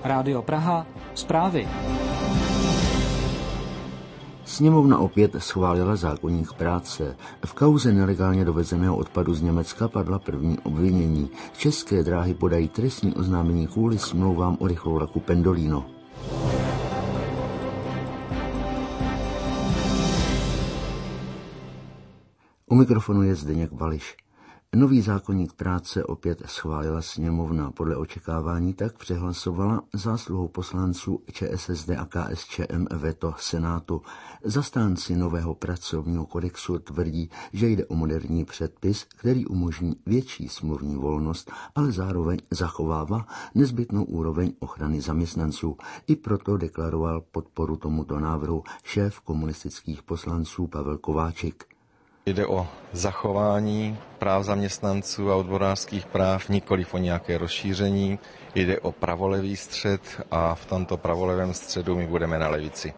Rádio Praha, zprávy. Sněmovna opět schválila zákoník práce. V kauze nelegálně dovezeného odpadu z Německa padla první obvinění. České dráhy podají trestní oznámení kvůli smlouvám o rychlovlaku Pendolino. U mikrofonu je Zdeněk Vališ. Nový zákoník práce opět schválila sněmovna. Podle očekávání tak přehlasovala zásluhou poslanců ČSSD a KSČM veto Senátu. Zastánci nového pracovního kodexu tvrdí, že jde o moderní předpis, který umožní větší smluvní volnost, ale zároveň zachovává nezbytnou úroveň ochrany zaměstnanců. I proto deklaroval podporu tomuto návrhu šéf komunistických poslanců Pavel Kováčik. Jde o zachování práv zaměstnanců a odborářských práv, nikoliv o nějaké rozšíření. Jde o pravolevý střed a v tomto pravolevém středu my budeme na levici.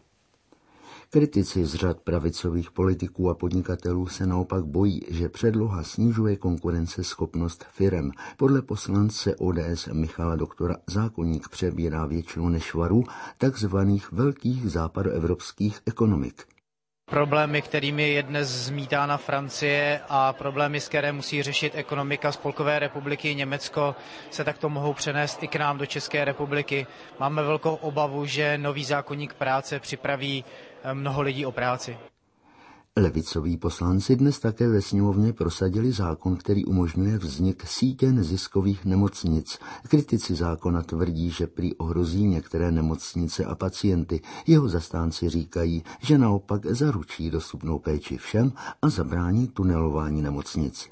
Kritici z řad pravicových politiků a podnikatelů se naopak bojí, že předloha snižuje konkurenceschopnost firem. Podle poslance ODS Michala Doktora zákoník přebírá většinu nešvarů takzvaných velkých západoevropských ekonomik. Problémy, kterými je dnes zmítána Francie a problémy, s které musí řešit ekonomika Spolkové republiky Německo, se takto mohou přenést i k nám do České republiky. Máme velkou obavu, že nový zákoník práce připraví mnoho lidí o práci. Levicoví poslanci dnes také ve sněmovně prosadili zákon, který umožňuje vznik sítě neziskových nemocnic. Kritici zákona tvrdí, že prý ohrozí některé nemocnice a pacienty. Jeho zastánci říkají, že naopak zaručí dostupnou péči všem a zabrání tunelování nemocnic.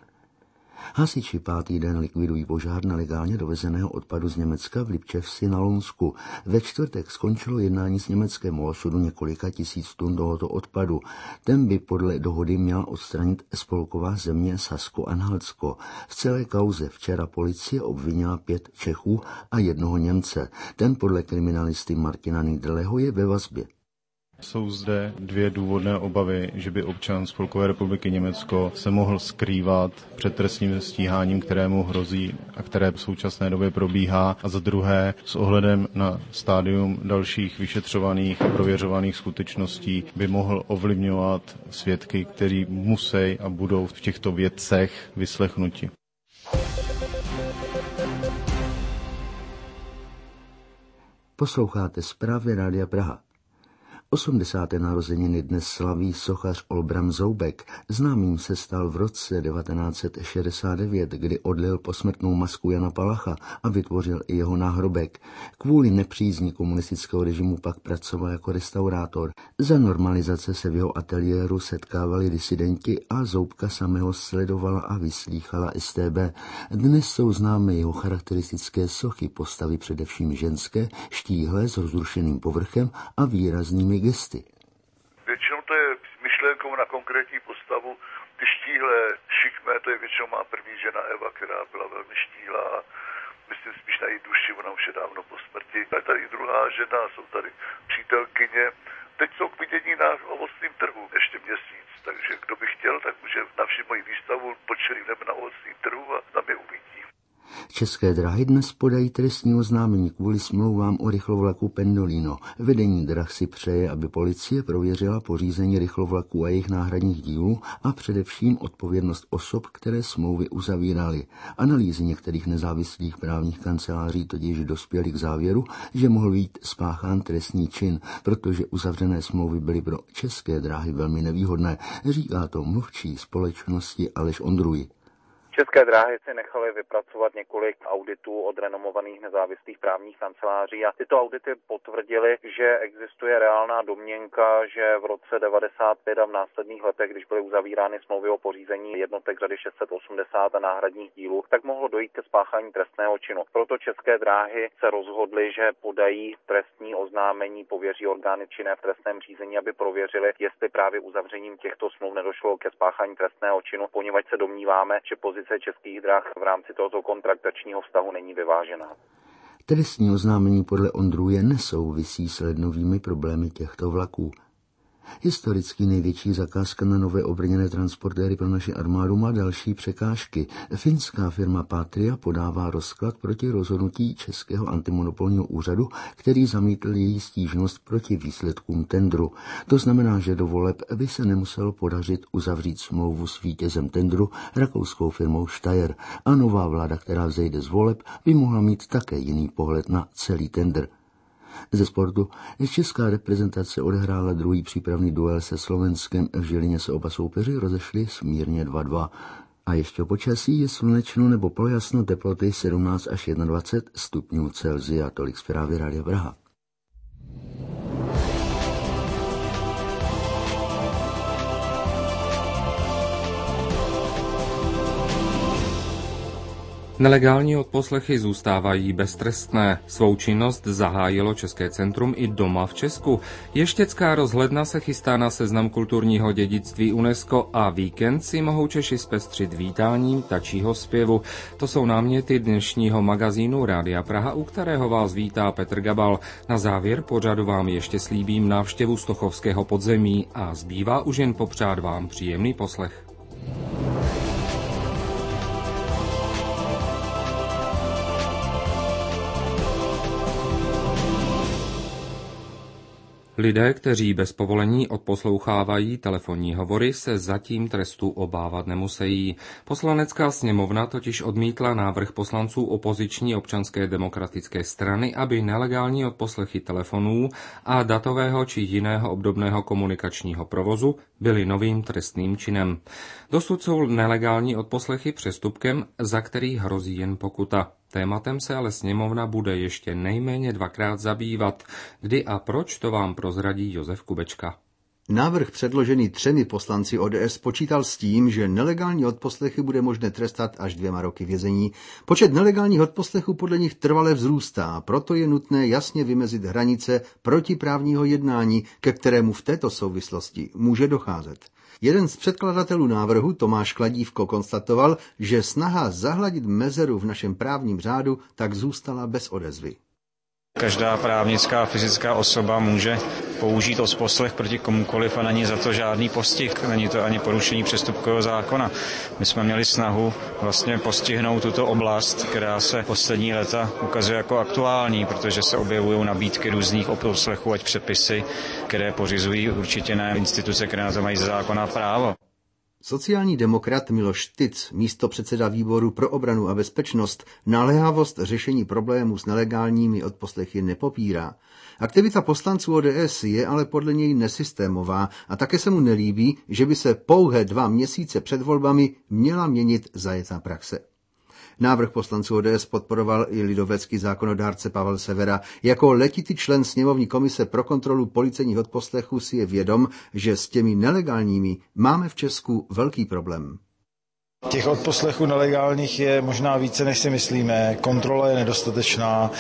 Hasiči pátý den likvidují požár nelegálně dovezeného odpadu z Německa v Lipčevsi na Lounsku. Ve čtvrtek skončilo jednání s Německem o osudu několika tisíc tun tohoto odpadu. Ten by podle dohody měla odstranit spolková země Sasko-Anhaltsko. V celé kauze včera policie obvinila 5 Čechů a 1 Němce. Ten podle kriminalisty Martina Niederleho je ve vazbě. Jsou zde 2 důvodné obavy, že by občan Spolkové republiky Německo se mohl skrývat před trestním stíháním, kterému hrozí a které v současné době probíhá. A za druhé, s ohledem na stádium dalších vyšetřovaných a prověřovaných skutečností by mohl ovlivňovat svědky, kteří musí a budou v těchto věcech vyslechnuti. Posloucháte zprávy Rádia Praha. 80. narozeniny dnes slaví sochař Olbram Zoubek. Známým se stal v roce 1969, kdy odlil posmrtnou masku Jana Palacha a vytvořil i jeho náhrobek. Kvůli nepřízni komunistického režimu pak pracoval jako restaurátor. Za normalizace se v jeho ateliéru setkávali disidenti a Zoubka samého sledovala a vyslýchala StB. Dnes jsou známé jeho charakteristické sochy, postavy především ženské, štíhlé s rozrušeným povrchem a výraznými gesty. Většinou to je myšlenkou na konkrétní postavu. Ty štíhlé, šikmé, to je většinou má první žena Eva, která byla velmi štíhlá a myslím spíš na její duši, ona už je dávno po smrti. A tady druhá žena, jsou tady přítelkyně. Teď jsou k vidění na ovocném trhu ještě měsíc, takže kdo by chtěl, tak může navštívit moji výstavu pod čerým nebem na ovocném trhu a tam je uvidí. České dráhy dnes podají trestní oznámení kvůli smlouvám o rychlovlaku Pendolino. Vedení drah si přeje, aby policie prověřila pořízení rychlovlaků a jejich náhradních dílů a především odpovědnost osob, které smlouvy uzavíraly. Analýzy některých nezávislých právních kanceláří totiž dospěly k závěru, že mohl být spáchán trestný čin, protože uzavřené smlouvy byly pro České dráhy velmi nevýhodné, říká to mluvčí společnosti Aleš Ondruj. České dráhy si nechaly vypracovat několik auditů od renomovaných nezávislých právních kanceláří a tyto audity potvrdily, že existuje reálná domněnka, že v roce 95 a v následných letech, když byly uzavírány smlouvy o pořízení jednotek řady 680 a náhradních dílů, tak mohlo dojít ke spáchání trestného činu. Proto České dráhy se rozhodly, že podají trestní oznámení, pověří orgány činné v trestném řízení, aby prověřili, jestli právě uzavřením těchto smluv nedošlo ke spáchání trestného činu, poněvadž se domníváme, že pozice Českých drah v rámci tohoto kontraktačního vztahu není vyvážená. Trestní oznámení podle Ondruje nesouvisí s lednovými problémy těchto vlaků. Historicky největší zakázka na nové obrněné transportéry pro naši armádu má další překážky. Finská firma Patria podává rozklad proti rozhodnutí Českého antimonopolního úřadu, který zamítl její stížnost proti výsledkům tendru. To znamená, že do voleb by se nemuselo podařit uzavřít smlouvu s vítězem tendru, rakouskou firmou Steyr, a nová vláda, která vzejde z voleb, by mohla mít také jiný pohled na celý tendr. Ze sportu česká reprezentace odehrála druhý přípravný duel se Slovenskem. V Žilině se oba soupeři rozešli smírně 2-2. A ještě o počasí: je slunečno nebo polojasno, teploty 17 až 21 stupňů Celsia. Tolik zprávy Rádia Praha. Nelegální odposlechy zůstávají beztrestné. Svou činnost zahájilo České centrum i doma v Česku. Ještěcká rozhledna se chystá na seznam kulturního dědictví UNESCO a víkend si mohou Češi zpestřit vítáním ptačího zpěvu. To jsou náměty dnešního magazínu Rádia Praha, u kterého vás vítá Petr Gabal. Na závěr pořadu vám ještě slíbím návštěvu Stochovského podzemí a zbývá už jen popřát vám příjemný poslech. Lidé, kteří bez povolení odposlouchávají telefonní hovory, se zatím trestu obávat nemusejí. Poslanecká sněmovna totiž odmítla návrh poslanců opoziční Občanské demokratické strany, aby nelegální odposlechy telefonů a datového či jiného obdobného komunikačního provozu byly novým trestným činem. Dosud jsou nelegální odposlechy přestupkem, za který hrozí jen pokuta. Tématem se ale sněmovna bude ještě nejméně 2krát zabývat. Kdy a proč, to vám prozradí Josef Kubečka. Návrh předložený 3 poslanci ODS počítal s tím, že nelegální odposlechy bude možné trestat až 2 roky vězení. Počet nelegálních odposlechů podle nich trvale vzrůstá, proto je nutné jasně vymezit hranice protiprávního jednání, ke kterému v této souvislosti může docházet. Jeden z předkladatelů návrhu, Tomáš Kladívko, konstatoval, že snaha zahladit mezeru v našem právním řádu tak zůstala bez odezvy. Každá právnická a fyzická osoba může použít odposlech proti komukoliv a není za to žádný postih, není to ani porušení přestupkového zákona. My jsme měli snahu vlastně postihnout tuto oblast, která se poslední léta ukazuje jako aktuální, protože se objevují nabídky různých odposlechů, ať předpisy, které pořizují určitě ne instituce, které na to mají ze zákona právo. Sociální demokrat Miloš Tic, místopředseda výboru pro obranu a bezpečnost, naléhavost řešení problémů s nelegálními odposlechy nepopírá. Aktivita poslanců ODS je ale podle něj nesystémová a také se mu nelíbí, že by se pouhé 2 měsíce před volbami měla měnit zajetá praxe. Návrh poslanců ODS podporoval i lidovecký zákonodárce Pavel Severa. Jako letitý člen sněmovní komise pro kontrolu policejních odposlechů si je vědom, že s těmi nelegálními máme v Česku velký problém. Těch odposlechů nelegálních je možná více, než si myslíme. Kontrola je nedostatečná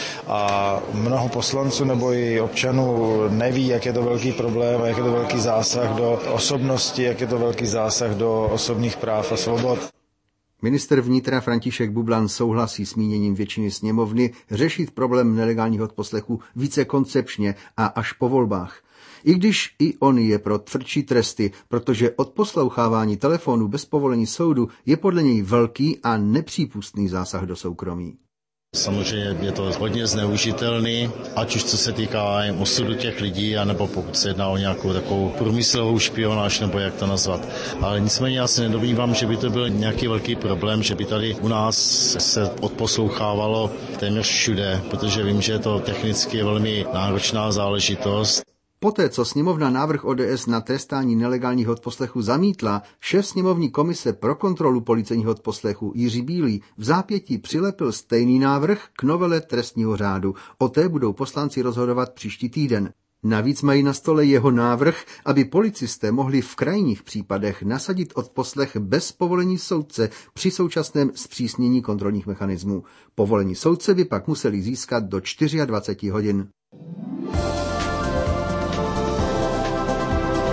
a mnoho poslanců nebo i občanů neví, jak je to velký problém a jak je to velký zásah do osobnosti, jak je to velký zásah do osobních práv a svobod. Ministr vnitra František Bublan souhlasí s míněním většiny sněmovny řešit problém nelegálních odposlechů více koncepčně a až po volbách. I když i on je pro tvrdší tresty, protože odposlouchávání telefonů bez povolení soudu je podle něj velký a nepřípustný zásah do soukromí. Samozřejmě je to hodně zneužitelný, ať už co se týká osudu těch lidí, anebo pokud se jedná o nějakou takovou průmyslovou špionáž, nebo jak to nazvat. Ale nicméně já se nedomnívám, že by to byl nějaký velký problém, že by tady u nás se odposlouchávalo téměř všude, protože vím, že je to technicky velmi náročná záležitost. Poté, co sněmovna návrh ODS na trestání nelegálních odposlechů zamítla, šéf sněmovní komise pro kontrolu policejních odposlechů Jiří Bílý v zápětí přilepil stejný návrh k novele trestního řádu. O té budou poslanci rozhodovat příští týden. Navíc mají na stole jeho návrh, aby policisté mohli v krajních případech nasadit odposlech bez povolení soudce při současném zpřísnění kontrolních mechanismů. Povolení soudce by pak museli získat do 24 hodin.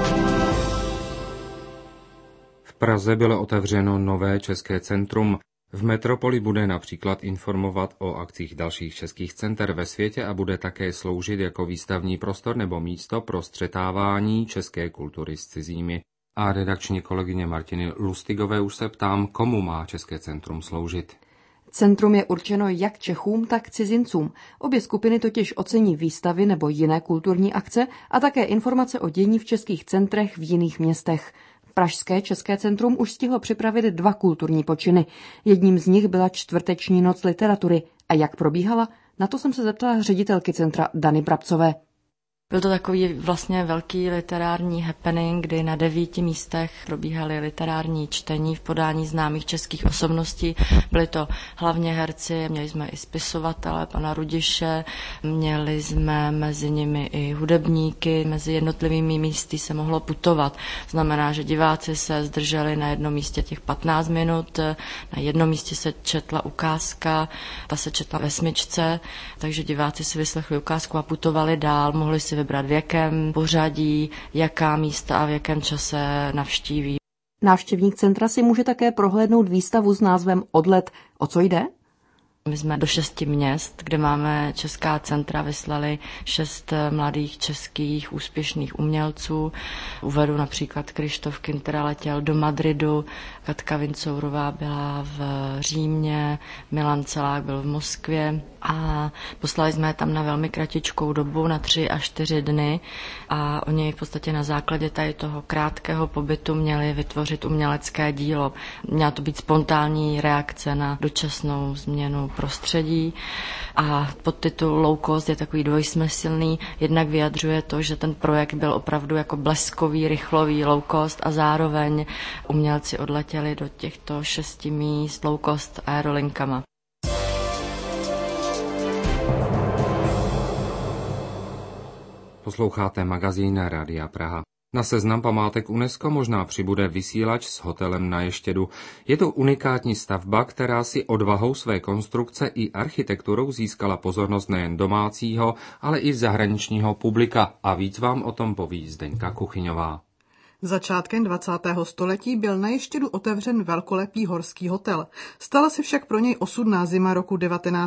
V Praze bylo otevřeno nové České centrum. V metropoli bude například informovat o akcích dalších českých center ve světě a bude také sloužit jako výstavní prostor nebo místo pro střetávání české kultury s cizími. A redakční kolegyně Martiny Lustigové už se ptám, komu má České centrum sloužit. Centrum je určeno jak Čechům, tak cizincům. Obě skupiny totiž ocení výstavy nebo jiné kulturní akce a také informace o dění v českých centrech v jiných městech. Pražské České centrum už stihlo připravit 2 kulturní počiny. Jedním z nich byla čtvrteční noc literatury. A jak probíhala? Na to jsem se zeptala ředitelky centra Dany Brabcové. Byl to takový vlastně velký literární happening, kdy na 9 místech probíhaly literární čtení v podání známých českých osobností. Byli to hlavně herci, měli jsme i spisovatele, pana Rudiše, měli jsme mezi nimi i hudebníky, mezi jednotlivými místy se mohlo putovat. Znamená, že diváci se zdrželi na jednom místě těch 15 minut, na jednom místě se četla ukázka, ta se četla ve smyčce, takže diváci si vyslechli ukázku a putovali dál, mohli si vybrat v jakém pořadí, jaká místa a v jakém čase navštíví. Návštěvník centra si může také prohlédnout výstavu s názvem Odlet. O co jde? My jsme do 6 měst, kde máme česká centra, vyslali 6 mladých českých úspěšných umělců. Uvedu například Krištof Kind, který letěl do Madridu, Katka Vincourová byla v Římě, Milan Celák byl v Moskvě a poslali jsme je tam na velmi kratičkou dobu, na 3 až 4 dny a oni v podstatě na základě tady toho krátkého pobytu měli vytvořit umělecké dílo. Měla to být spontánní reakce na dočasnou změnu prostředí a podtitul Low Cost je takový dvojsmyslný, jednak vyjadřuje to, že ten projekt byl opravdu jako bleskový, rychlový low cost a zároveň umělci odletěli do těchto 6 míst low cost aerolinkama. Posloucháte magazín Rádia Praha. Na seznam památek UNESCO možná přibude vysílač s hotelem na Ještědu. Je to unikátní stavba, která si odvahou své konstrukce i architekturou získala pozornost nejen domácího, ale i zahraničního publika. A víc vám o tom poví Zdeňka Kuchyňová. Začátkem 20. století byl na Ještědu otevřen velkolepý horský hotel. Stala se však pro něj osudná zima roku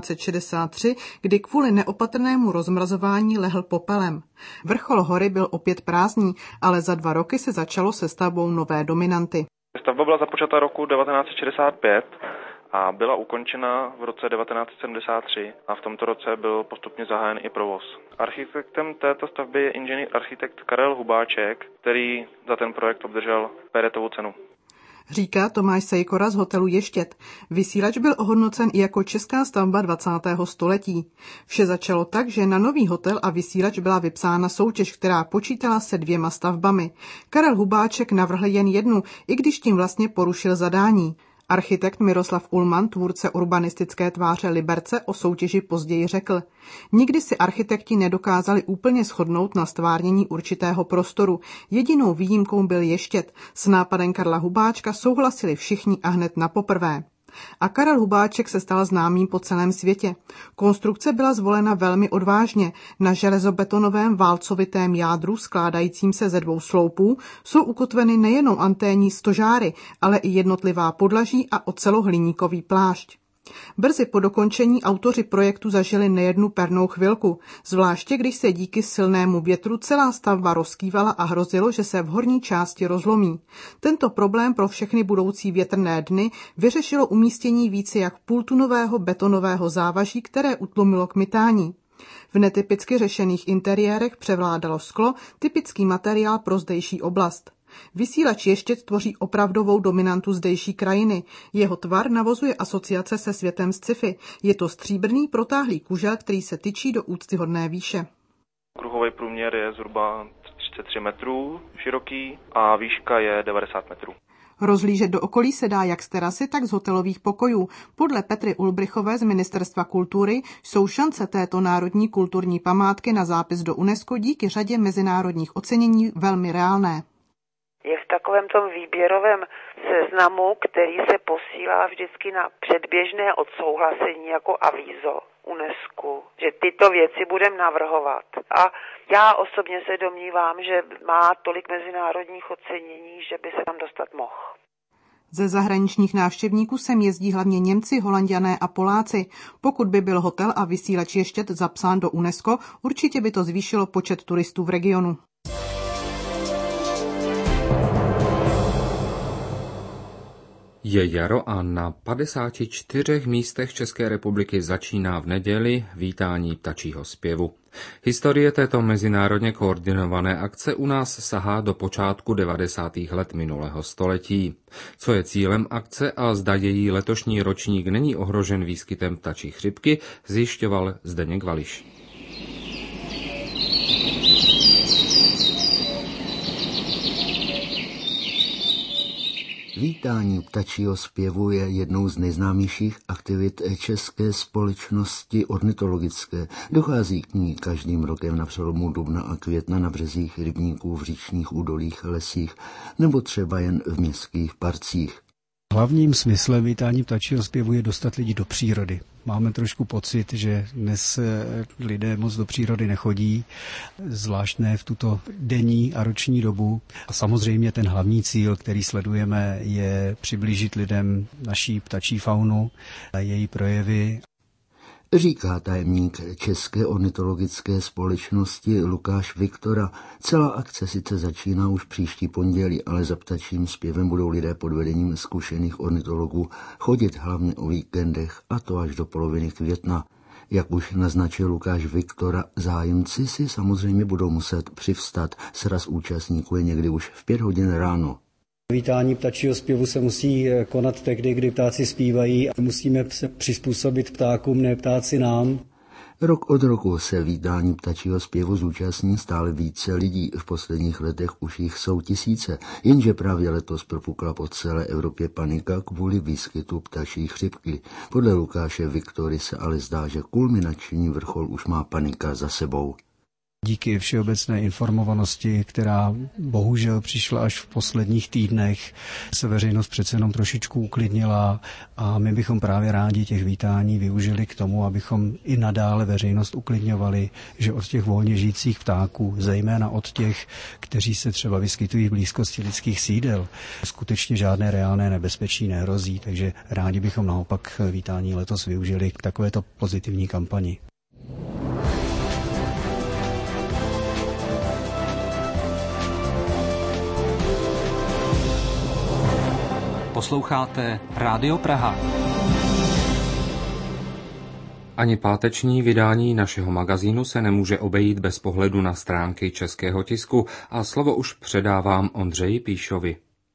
1963, kdy kvůli neopatrnému rozmrazování lehl popelem. Vrchol hory byl opět prázdný, ale za 2 roky se začalo se stavbou nové dominanty. Stavba byla započata roku 1965 a byla ukončena v roce 1973 a v tomto roce byl postupně zahájen i provoz. Architektem této stavby je inženýr architekt Karel Hubáček, který za ten projekt obdržel Peretovu cenu. Říká Tomáš Sejkora z hotelu Ještěd. Vysílač byl ohodnocen i jako česká stavba 20. století. Vše začalo tak, že na nový hotel a vysílač byla vypsána soutěž, která počítala se 2 stavbami. Karel Hubáček navrhl jen jednu, i když tím vlastně porušil zadání. Architekt Miroslav Ullmann, tvůrce urbanistické tváře Liberce, o soutěži později řekl: Nikdy si architekti nedokázali úplně shodnout na stvárnění určitého prostoru. Jedinou výjimkou byl Ještěd. S nápadem Karla Hubáčka souhlasili všichni a hned na poprvé. A Karel Hubáček se stal známým po celém světě. Konstrukce byla zvolena velmi odvážně. Na železobetonovém válcovitém jádru, skládajícím se ze 2 sloupů, jsou ukotveny nejenom anténní stožáry, ale i jednotlivá podlaží a ocelohliníkový plášť. Brzy po dokončení autoři projektu zažili nejednu pernou chvilku, zvláště když se díky silnému větru celá stavba rozkývala a hrozilo, že se v horní části rozlomí. Tento problém pro všechny budoucí větrné dny vyřešilo umístění více jak půltunového betonového závaží, které utlumilo kmitání. V netypicky řešených interiérech převládalo sklo, typický materiál pro zdejší oblast. Vysílač Ještěd tvoří opravdovou dominantu zdejší krajiny. Jeho tvar navozuje asociace se světem sci-fi. Je to stříbrný protáhlý kužel, který se tyčí do úctyhodné výše. Kruhový průměr je zhruba 33 metrů široký a výška je 90 metrů. Rozhlížet do okolí se dá jak z terasy, tak z hotelových pokojů. Podle Petry Ulbrichové z Ministerstva kultury jsou šance této národní kulturní památky na zápis do UNESCO díky řadě mezinárodních ocenění velmi reálné. Je v takovém tom výběrovém seznamu, který se posílá vždycky na předběžné odsouhlasení jako avízo UNESCO, že tyto věci budeme navrhovat. A já osobně se domnívám, že má tolik mezinárodních ocenění, že by se tam dostat mohl. Ze zahraničních návštěvníků sem jezdí hlavně Němci, Holanďané a Poláci. Pokud by byl hotel a vysílač Ještěd zapsán do UNESCO, určitě by to zvýšilo počet turistů v regionu. Je jaro a na 54 místech České republiky začíná v neděli vítání ptačího zpěvu. Historie této mezinárodně koordinované akce u nás sahá do počátku 90. let minulého století. Co je cílem akce a zda její letošní ročník není ohrožen výskytem ptačí chřipky, zjišťoval Zdeněk Vališ. Vítání ptačího zpěvu je jednou z nejznámějších aktivit České společnosti ornitologické. Dochází k ní každým rokem na přelomu dubna a května na březích rybníků, v říčních údolích, lesích nebo třeba jen v městských parcích. Hlavním smyslem vítání ptačího zpěvu je dostat lidi do přírody. Máme trošku pocit, že dnes lidé moc do přírody nechodí, zvlášť ne v tuto denní a roční dobu. A samozřejmě ten hlavní cíl, který sledujeme, je přiblížit lidem naší ptačí faunu a její projevy. Říká tajemník České ornitologické společnosti Lukáš Viktora. Celá akce sice začíná už příští pondělí, ale za ptačím zpěvem budou lidé pod vedením zkušených ornitologů chodit hlavně o víkendech, a to až do poloviny května. Jak už naznačil Lukáš Viktora, zájemci si samozřejmě budou muset přivstat. Sraz účastníků je někdy už v 5 hodin ráno. Vítání ptačího zpěvu se musí konat tehdy, kdy ptáci zpívají a musíme se přizpůsobit ptákům, ne ptáci nám. Rok od roku se vítání ptačího zpěvu zúčastní stále více lidí. V posledních letech už jich jsou tisíce, jenže právě letos propukla po celé Evropě panika kvůli výskytu ptačí chřipky. Podle Lukáše Viktory se ale zdá, že kulminační vrchol už má panika za sebou. Díky všeobecné informovanosti, která bohužel přišla až v posledních týdnech, se veřejnost přece jenom trošičku uklidnila a my bychom právě rádi těch vítání využili k tomu, abychom i nadále veřejnost uklidňovali, že od těch volně žijících ptáků, zejména od těch, kteří se třeba vyskytují v blízkosti lidských sídel, skutečně žádné reálné nebezpečí nehrozí, takže rádi bychom naopak vítání letos využili k takovéto pozitivní kampani. Posloucháte Rádio Praha. Ani páteční vydání našeho magazínu se nemůže obejít bez pohledu na stránky českého tisku a slovo už předávám Ondřeji Píšovi.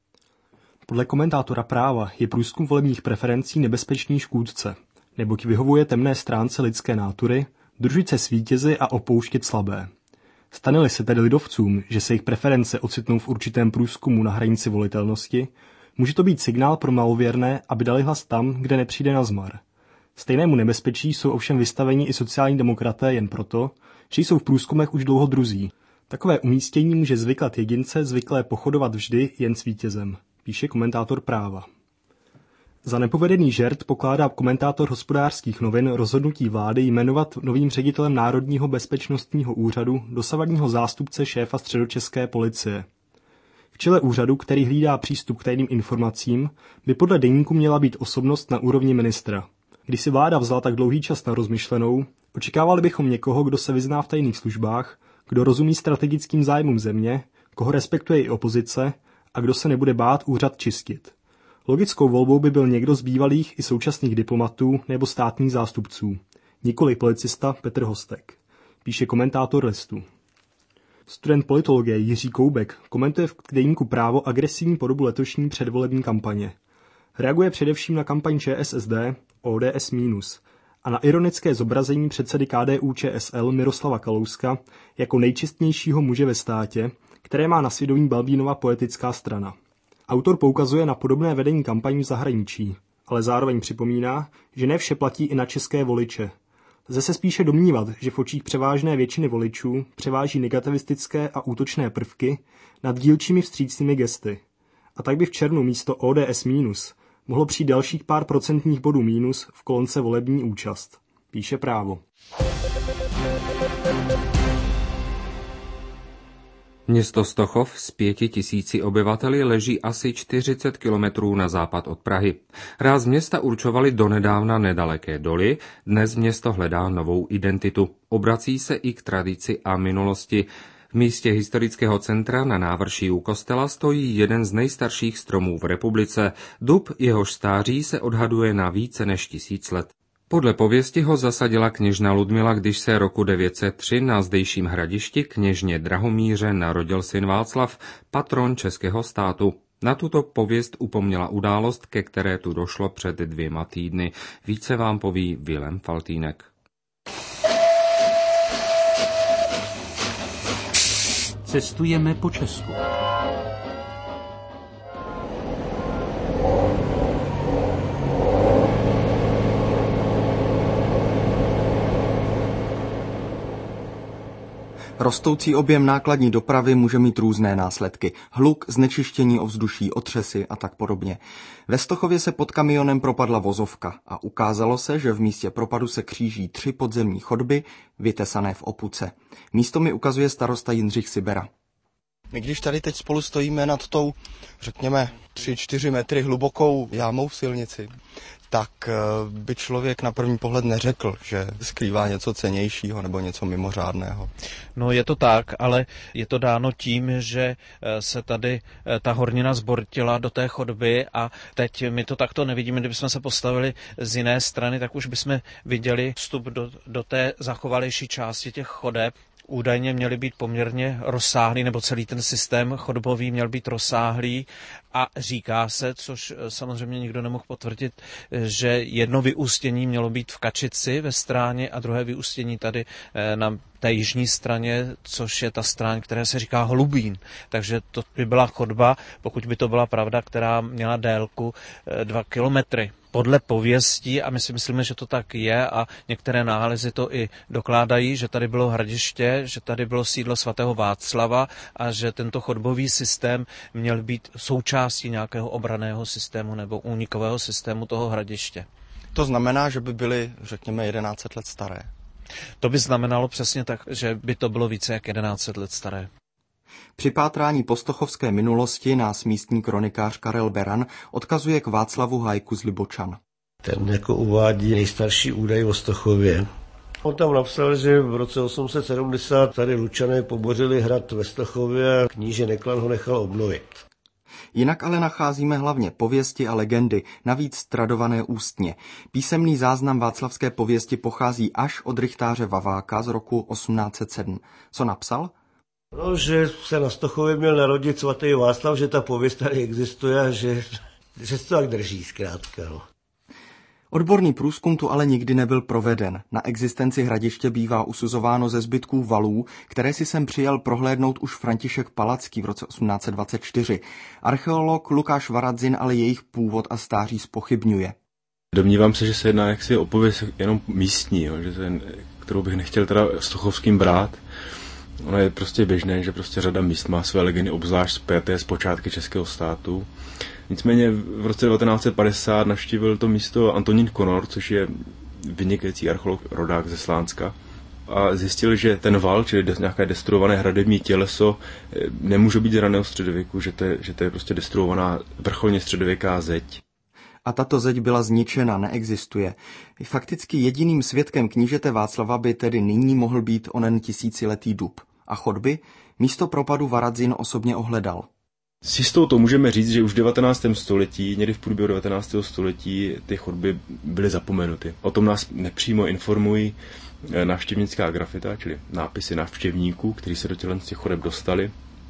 Podle komentátora Práva je průzkum volebních preferencí nebezpečný škůdce, neboť vyhovuje temné stránce lidské nátury, družit se s vítězi a opouštět slabé. Stane-li se tedy lidovcům, že se jejich preference ocitnou v určitém průzkumu na hranici volitelnosti, může to být signál pro malověrné, aby dali hlas tam, kde nepřijde na zmar. Stejnému nebezpečí jsou ovšem vystaveni i sociální demokraté jen proto, že jsou v průzkumech už dlouho druzí. Takové umístění může zvyklat jedince zvyklé pochodovat vždy jen s vítězem, píše komentátor Práva. Za nepovedený žert pokládá komentátor Hospodářských novin rozhodnutí vlády jmenovat novým ředitelem Národního bezpečnostního úřadu dosavadního zástupce šéfa středočeské policie. V čele úřadu, který hlídá přístup k tajným informacím, by podle deníku měla být osobnost na úrovni ministra. Když si vláda vzala tak dlouhý čas na rozmyšlenou, očekávali bychom někoho, kdo se vyzná v tajných službách, kdo rozumí strategickým zájmům země, koho respektuje i opozice a kdo se nebude bát úřad čistit. Logickou volbou by byl někdo z bývalých i současných diplomatů nebo státních zástupců, nikoli policista Petr Hostek, píše komentátor Listu. Student politologie Jiří Koubek komentuje v deníku Právo agresivní podobu letošní předvolební kampaně. Reaguje především na kampaň ČSSD ODS- a na ironické zobrazení předsedy KDU-ČSL Miroslava Kalouska jako nejčistnějšího muže ve státě, které má na svědomí Balbínova politická strana. Autor poukazuje na podobné vedení kampaní v zahraničí, ale zároveň připomíná, že ne vše platí i na české voliče. Lze se spíše domnívat, že v očích převážné většiny voličů převáží negativistické a útočné prvky nad dílčími vstřícnými gesty. A tak by v červnu místo ODS- mohlo přijít dalších pár procentních bodů mínus v kolonce volební účast, píše Právo. Město Stochov s 5 000 obyvateli leží asi 40 kilometrů na západ od Prahy. Ráz města určovali donedávna nedaleké doly, dnes město hledá novou identitu. Obrací se i k tradici a minulosti. V místě historického centra na návrší u kostela stojí jeden z nejstarších stromů v republice. Dub, jehož stáří se odhaduje na více než 1000 let. Podle pověsti ho zasadila kněžna Ludmila, když se roku 903 na zdejším hradišti kněžně Drahomíře narodil syn Václav, patron českého státu. Na tuto pověst upomněla událost, ke které tu došlo před 2 týdny. Více vám poví Vilém Faltýnek. Cestujeme po Česku. Rostoucí objem nákladní dopravy může mít různé následky. Hluk, znečištění ovzduší, otřesy a tak podobně. Ve Stochově se pod kamionem propadla vozovka a ukázalo se, že v místě propadu se kříží 3 podzemní chodby, vytesané v opuce. Místo mi ukazuje starosta Jindřich Sibera. My když tady teď spolu stojíme nad tou, řekněme, 3-4 metry hlubokou jámou v silnici, tak by člověk na první pohled neřekl, že skrývá něco cennějšího nebo něco mimořádného. No je to tak, ale je to dáno tím, že se tady ta hornina zbortila do té chodby a teď my to takto nevidíme. Kdybychom se postavili z jiné strany, tak už bychom viděli vstup do té zachovalejší části těch chodeb. Údajně měly být poměrně rozsáhlý, nebo celý ten systém chodbový měl být rozsáhlý a říká se, což samozřejmě nikdo nemohl potvrdit, že jedno vyústění mělo být v Kačici ve Stráně a druhé vyústění tady na té jižní straně, což je ta stráň, která se říká Hlubín. Takže to by byla chodba, pokud by to byla pravda, která měla délku 2 kilometry. Podle pověstí, a my si myslíme, že to tak je a některé nálezy to i dokládají, že tady bylo hradiště, že tady bylo sídlo svatého Václava a že tento chodbový systém měl být součástí nějakého obranného systému nebo únikového systému toho hradiště. To znamená, že by byly, řekněme, 1100 let staré. To by znamenalo přesně tak, že by to bylo více jak 1100 let staré. Při pátrání po stochovské minulosti nás místní kronikář Karel Beran odkazuje k Václavu Hajku z Libočan. Ten jako uvádí nejstarší údaj o Stochově. On tam napsal, že v roce 870 tady Lučané pobořili hrad ve Stochově a kníže Neklan ho nechal obnovit. Jinak ale nacházíme hlavně pověsti a legendy, navíc tradované ústně. Písemný záznam václavské pověsti pochází až od rychtáře Vaváka z roku 1807. Co napsal? No, že se na Stochově měl narodit svatý Václav, že ta pověst tady existuje a že se to tak drží zkrátka. No. Odborný průzkum tu ale nikdy nebyl proveden. Na existenci hradiště bývá usuzováno ze zbytků valů, které si sem přijel prohlédnout už František Palacký v roce 1824. Archeolog Lukáš Varadzin ale jejich původ a stáří zpochybňuje. Domnívám se, že se jedná jaksi o pověst jenom místní, jo, že kterou bych nechtěl teda stochovským brát. Ono je prostě běžné, že prostě řada míst má své legendy obzvlášť spjaté z počátky českého státu. Nicméně v roce 1950 navštívil to místo Antonín Konor, což je vynikající archeolog rodák ze Slánska, a zjistil, že ten val, čili nějaké destruované hradební těleso, nemůže být z raného středověku, že to je prostě destruovaná vrcholně středověká zeď. A tato zeď byla zničena, neexistuje. Fakticky jediným svědkem knížete Václava by tedy nyní mohl být onen tisíciletý dub. A chodby? Místo propadu Varadzin osobně ohledal. S jistotou můžeme říct, že už v 19. století, někdy v průběhu 19. století, ty chodby byly zapomenuty. O tom nás nepřímo informují návštěvnická grafita, čili nápisy návštěvníků, kteří se do těch chodeb dostali.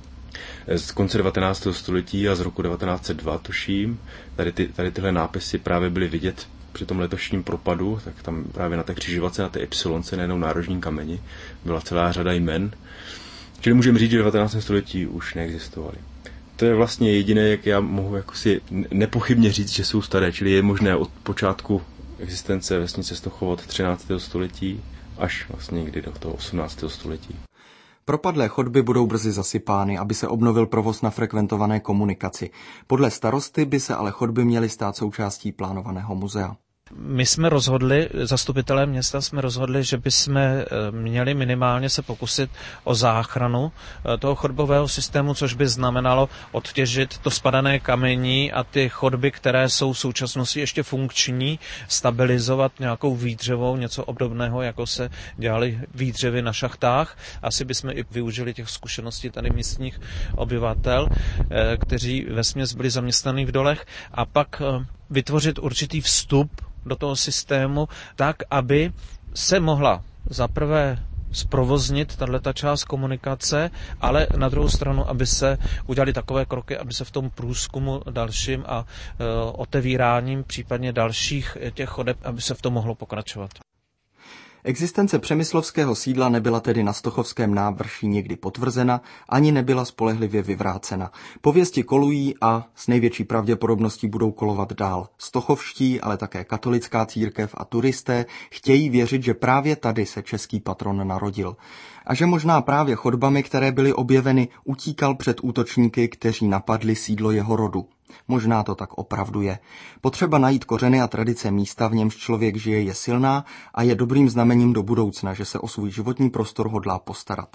Z konce 19. století a z roku 1902, tuším, tady tyhle nápisy právě byly vidět při tom letošním propadu, tak tam právě na té křižovatce, na té Y, nejenom nárožním kameni, byla celá řada jmen. Čili můžeme říct, že v 19. století už neexistovaly. To je vlastně jediné, jak já mohu jako si nepochybně říct, že jsou staré, čili je možné od počátku existence vesnice Stochov od 13. století až vlastně někdy do toho 18. století. Propadlé chodby budou brzy zasypány, aby se obnovil provoz na frekventované komunikaci. Podle starosty by se ale chodby měly stát součástí plánovaného muzea. My jsme rozhodli, zastupitelé města jsme rozhodli, že bychom měli minimálně se pokusit o záchranu toho chodbového systému, což by znamenalo odtěžit to spadané kamení a ty chodby, které jsou v současnosti ještě funkční, stabilizovat nějakou výdřevou, něco obdobného, jako se dělaly výdřevy na šachtách. Asi bychom i využili těch zkušeností tady místních obyvatel, kteří vesměs byli zaměstnaní v dolech, a pak vytvořit určitý vstup do toho systému tak, aby se mohla zaprvé zprovoznit tato část komunikace, ale na druhou stranu, aby se udělali takové kroky, aby se v tom průzkumu dalším a otevíráním případně dalších těch chodeb, aby se v tom mohlo pokračovat. Existence přemyslovského sídla nebyla tedy na Stochovském návrší nikdy potvrzena, ani nebyla spolehlivě vyvrácena. Pověsti kolují a s největší pravděpodobností budou kolovat dál. Stochovští, ale také katolická církev a turisté chtějí věřit, že právě tady se český patron narodil. A že možná právě chodbami, které byly objeveny, utíkal před útočníky, kteří napadli sídlo jeho rodu. Možná to tak opravdu je. Potřeba najít kořeny a tradice místa, v němž člověk žije, je silná a je dobrým znamením do budoucna, že se o svůj životní prostor hodlá postarat.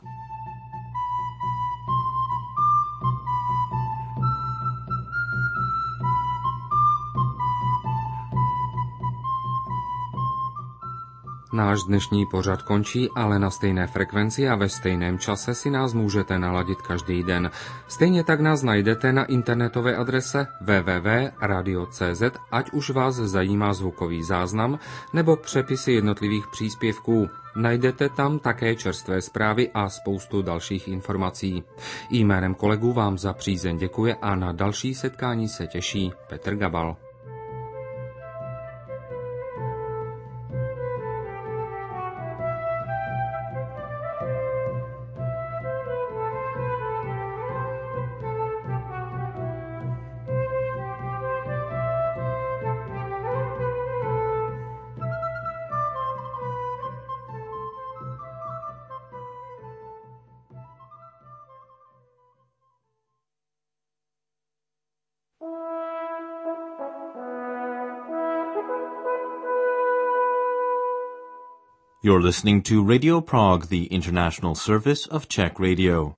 Náš dnešní pořad končí, ale na stejné frekvenci a ve stejném čase si nás můžete naladit každý den. Stejně tak nás najdete na internetové adrese www.radio.cz, ať už vás zajímá zvukový záznam nebo přepisy jednotlivých příspěvků. Najdete tam také čerstvé zprávy a spoustu dalších informací. Jménem kolegů vám za přízeň děkuje a na další setkání se těší Petr Gabal. You're listening to Radio Prague, the international service of Czech Radio.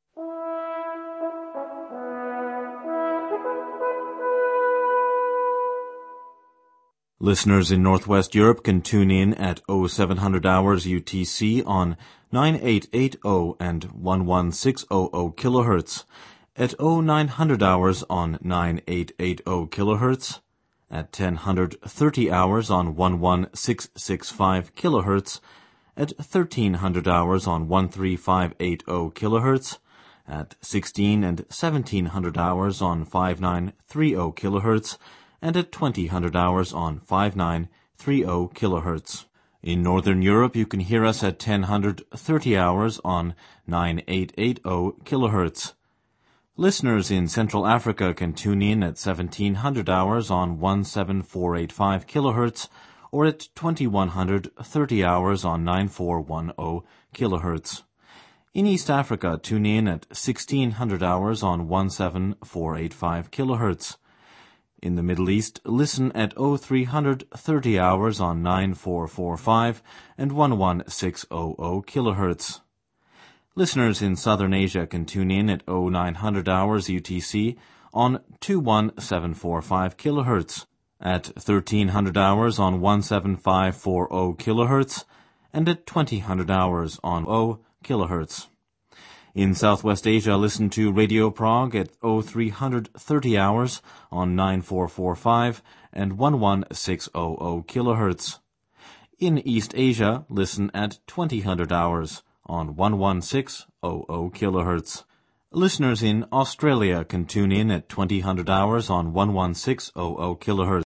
Listeners in Northwest Europe can tune in at 0700 hours UTC on 9880 and 11600 kHz, at 0900 hours on 9880 kHz, at 1030 hours on 11665 kHz, at 1300 hours on 13580 kHz, at 16 and 1700 hours on 5930 kHz, and at 2000 hours on 5930 kHz. In Northern Europe, you can hear us at 1030 hours on 9880 kHz. Listeners in Central Africa can tune in at 1700 hours on 17485 kHz or at 2130 hours on 9410 kHz. In East Africa, tune in at 1600 hours on 17485 kHz. In the Middle East, listen at 0330 hours on 9445 and 11600 kHz. Listeners in Southern Asia can tune in at 0900 hours UTC on 21745 kHz, at 1300 hours on 17540 kHz, and at 2000 hours on 0 kHz. In Southwest Asia, listen to Radio Prague at 0330 hours on 9445 and 11600 kHz. In East Asia, listen at 2000 hours on 11600 kHz. Listeners in Australia can tune in at 2000 hours on 11600 kHz.